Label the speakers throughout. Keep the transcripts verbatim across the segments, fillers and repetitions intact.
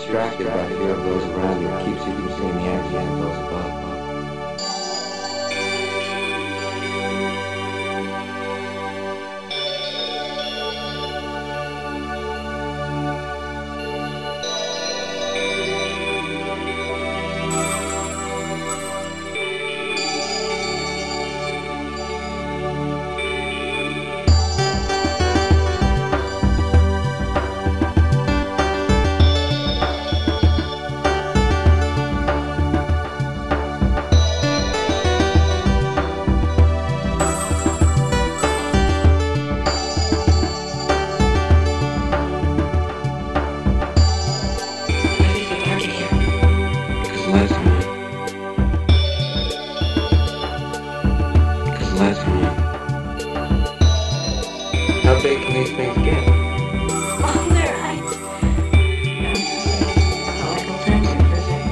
Speaker 1: distracted by fear of those around you, it keeps you from seeing the actions of those above. Last one. Because last one. How big can these things get?
Speaker 2: Oh, they're right. I like old times here for a second.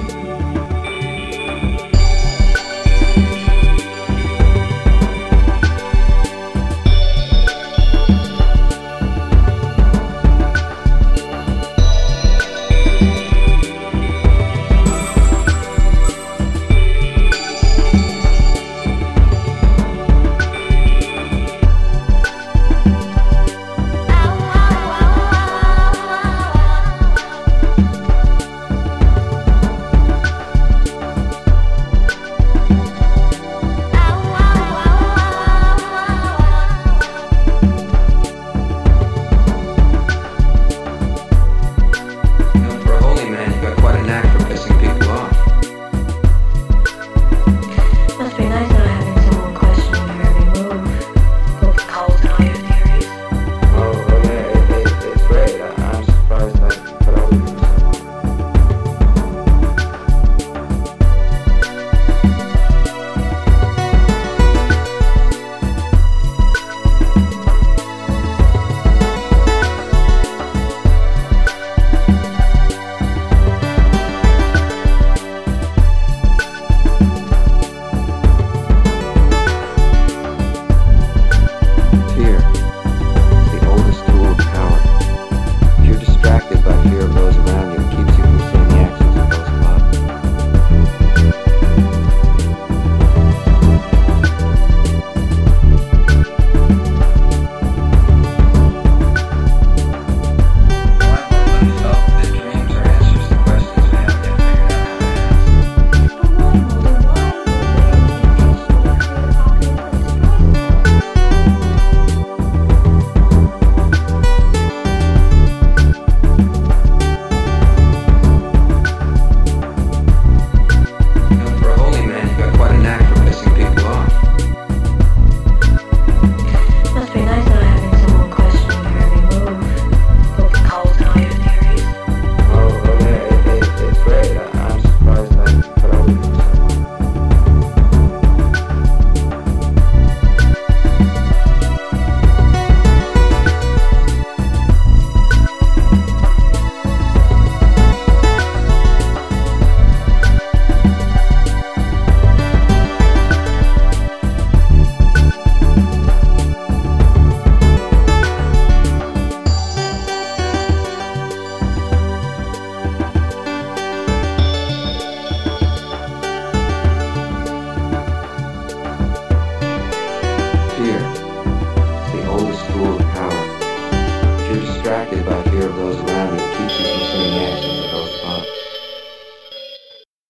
Speaker 2: Distracted by fear of those around you, keeps you from seeing the actions of those above.